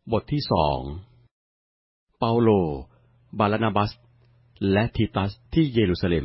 บทที่2เปาโลบาร์นาบัสและทิตัสที่เยรูซาเล็ม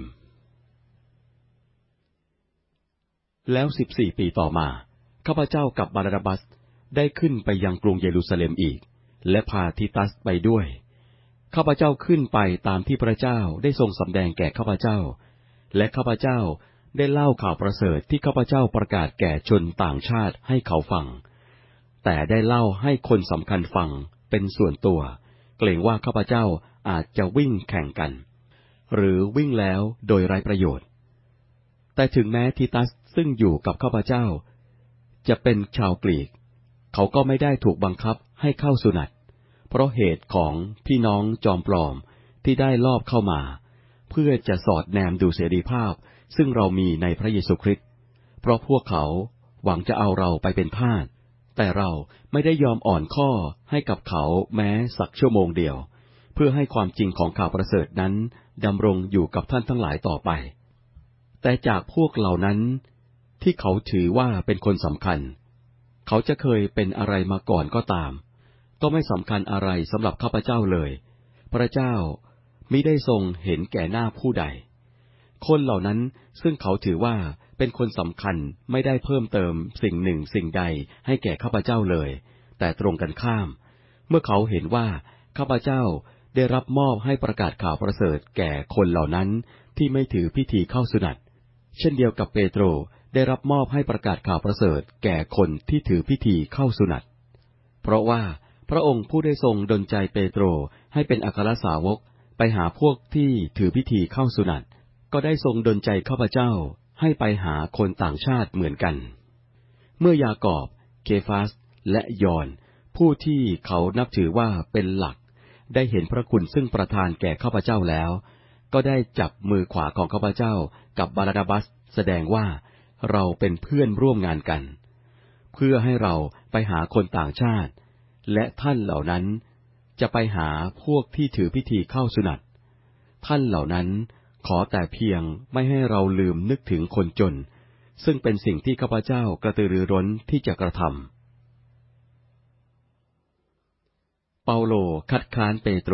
แล้ว14 ปีต่อมาข้าพเจ้ากับบาร์นาบัสได้ขึ้นไปยังกรุงเยรูซาเล็มอีกและพาทิตัสไปด้วยข้าพเจ้าขึ้นไปตามที่พระเจ้าได้ทรงสำแดงแก่ข้าพเจ้าและข้าพเจ้าได้เล่าข่าวประเสริฐที่ข้าพเจ้าประกาศแก่ชนต่างชาติให้เขาฟังแต่ได้เล่าให้คนสำคัญฟังเป็นส่วนตัวเกรงว่าข้าพเจ้าอาจจะวิ่งแข่งกันหรือวิ่งแล้วโดยไร้ประโยชน์แต่ถึงแม้ทิตัสซึ่งอยู่กับข้าพเจ้าจะเป็นชาวกรีกเขาก็ไม่ได้ถูกบังคับให้เข้าสุนัตเพราะเหตุของพี่น้องจอมปลอมที่ได้ลอบเข้ามาเพื่อจะสอดแนมดูเสรีภาพซึ่งเรามีในพระเยซูคริสต์เพราะพวกเขาหวังจะเอาเราไปเป็นทาสแต่เราไม่ได้ยอมอ่อนข้อให้กับเขาแม้สักชั่วโมงเดียวเพื่อให้ความจริงของข่าวประเสริฐนั้นดำรงอยู่กับท่านทั้งหลายต่อไปแต่จากพวกเหล่านั้นที่เขาถือว่าเป็นคนสำคัญเขาจะเคยเป็นอะไรมาก่อนก็ตามก็ไม่สำคัญอะไรสำหรับข้าพเจ้าเลยพระเจ้ามิได้ทรงเห็นแก่หน้าผู้ใดคนเหล่านั้นซึ่งเขาถือว่าเป็นคนสำคัญไม่ได้เพิ่มเติมสิ่งหนึ่งสิ่งใดให้แก่ข้าพเจ้าเลยแต่ตรงกันข้ามเมื่อเขาเห็นว่าข้าพเจ้าได้รับมอบให้ประกาศข่าวประเสริฐแก่คนเหล่านั้นที่ไม่ถือพิธีเข้าสุนัตเช่นเดียวกับเปโตรได้รับมอบให้ประกาศข่าวประเสริฐแก่คนที่ถือพิธีเข้าสุนัตเพราะว่าพระองค์ผู้ได้ทรงดลใจเปโตรให้เป็นอัครสาวกไปหาพวกที่ถือพิธีเข้าสุนัตก็ได้ทรงดลใจข้าพเจ้าให้ไปหาคนต่างชาติเหมือนกันเมื่อยากอบเคฟาสและยอห์นผู้ที่เขานับถือว่าเป็นหลักได้เห็นพระคุณซึ่งประทานแก่ข้าพเจ้าแล้วก็ได้จับมือขวาของข้าพเจ้ากับบาร์นาบัสแสดงว่าเราเป็นเพื่อนร่วมงานกันเพื่อให้เราไปหาคนต่างชาติและท่านเหล่านั้นจะไปหาพวกที่ถือพิธีเข้าสุนัตท่านเหล่านั้นขอแต่เพียงไม่ให้เราลืมนึกถึงคนจนซึ่งเป็นสิ่งที่ข้าพเจ้ากระตือรือร้นที่จะกระทำเปาโลคัดค้านเปโตร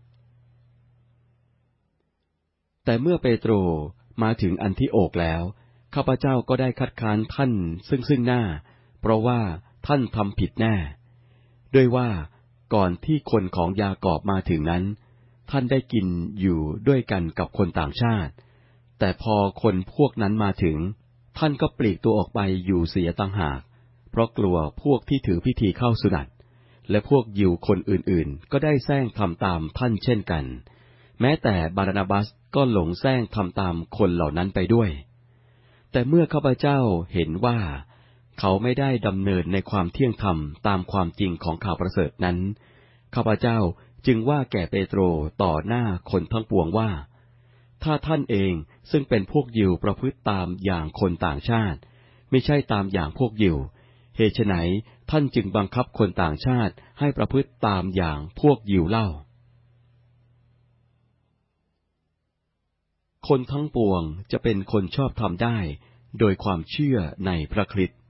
แต่เมื่อเปโตรมาถึงอันทิโอกแล้วข้าพเจ้าก็ได้คัดค้านท่านซึ่งหน้าเพราะว่าท่านทำผิดแน่ด้วยว่าก่อนที่คนของยากอบมาถึงนั้นท่านได้กินอยู่ด้วยกันกับคนต่างชาติแต่พอคนพวกนั้นมาถึงท่านก็ปลีกตัวออกไปอยู่เสียต่างหากเพราะกลัวพวกที่ถือพิธีเข้าสุนัตและพวกยิวคนอื่นๆก็ได้แซงทำตามท่านเช่นกันแม้แต่บาร์นาบัสก็หลงแซงทำตามคนเหล่านั้นไปด้วยแต่เมื่อข้าพเจ้าเห็นว่าเขาไม่ได้ดำเนินในความเที่ยงธรรมตามความจริงของข่าวประเสริฐนั้นข้าพเจ้าจึงว่าแก่เปโตรต่อหน้าคนทั้งปวงว่าถ้าท่านเองซึ่งเป็นพวกยิวประพฤติตามอย่างคนต่างชาติไม่ใช่ตามอย่างพวกยิวเหตุไฉนท่านจึงบังคับคนต่างชาติให้ประพฤติตามอย่างพวกยิวเล่าคนทั้งปวงจะเป็นคนชอบธรรมได้โดยความเชื่อในพระคริสต์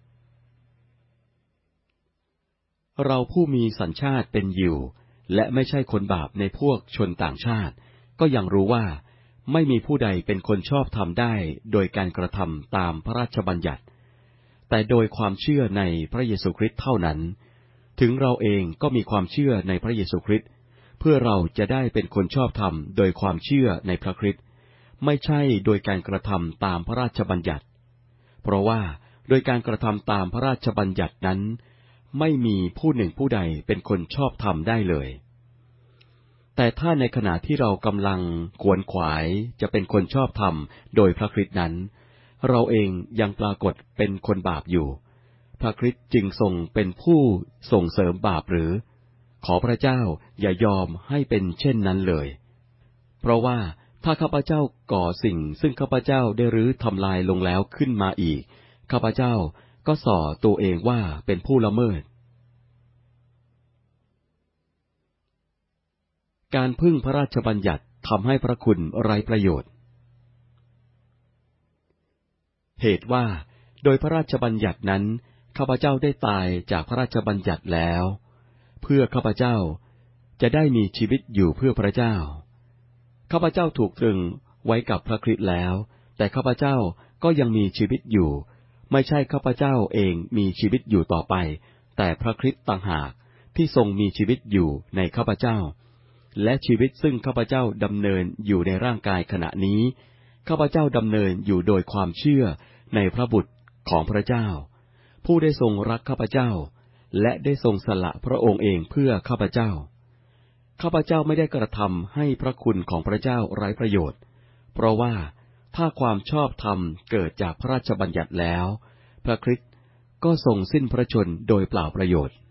เราผู้มีสัญชาติเป็นยิวและไม่ใช่คนบาปในพวกชนต่างชาติก็ยังรู้ว่าไม่มีผู้ใดเป็นคนชอบธรรมได้โดยการกระทำตามพระราชบัญญัติแต่โดยความเชื่อในพระเยซูคริสต์เท่านั้นถึงเราเองก็มีความเชื่อในพระเยซูคริสต์เพื่อเราจะได้เป็นคนชอบธรรมโดยความเชื่อในพระคริสต์ไม่ใช่โดยการกระทำตามพระราชบัญญัติเพราะว่าโดยการกระทำตามพระราชบัญญัตินั้นไม่มีผู้หนึ่งผู้ใดเป็นคนชอบธรรมได้เลยแต่ถ้าในขณะที่เรากำลังขวนขวายจะเป็นคนชอบธรรมโดยพระคริสต์นั้นเราเองยังปรากฏเป็นคนบาปอยู่พระคริสต์จึงทรงเป็นผู้ส่งเสริมบาปหรือขอพระเจ้าอย่ายอมให้เป็นเช่นนั้นเลยเพราะว่าถ้าข้าพเจ้าก่อสิ่งซึ่งข้าพเจ้าได้รื้อทำลายลงแล้วขึ้นมาอีกข้าพเจ้าก็ส่อตัวเองว่าเป็นผู้ละเมิดการพึ่งพระราชบัญญัติทำให้พระคุณไร้ประโยชน์เหตุว่าโดยพระราชบัญญัตินั้นข้าพเจ้าได้ตายจากพระราชบัญญัติแล้วเพื่อข้าพเจ้าจะได้มีชีวิตอยู่เพื่อพระเจ้าข้าพเจ้าถูกตรึงไว้กับพระคริสต์แล้วแต่ข้าพเจ้าก็ยังมีชีวิตอยู่ไม่ใช่ข้าพเจ้าเองมีชีวิตอยู่ต่อไปแต่พระคริสต์ต่างหากที่ทรงมีชีวิตอยู่ในข้าพเจ้าและชีวิตซึ่งข้าพเจ้าดำเนินอยู่ในร่างกายขณะนี้ข้าพเจ้าดำเนินอยู่โดยความเชื่อในพระบุตรของพระเจ้าผู้ได้ทรงรักข้าพเจ้าและได้ทรงสละพระองค์เองเพื่อข้าพเจ้าข้าพเจ้าไม่ได้กระทำให้พระคุณของพระเจ้าไร้ประโยชน์เพราะว่าถ้าความชอบธรรมเกิดจากพระราชบัญญัติแล้วพระคริสต์ก็ทรงสิ้นพระชนม์โดยเปล่าประโยชน์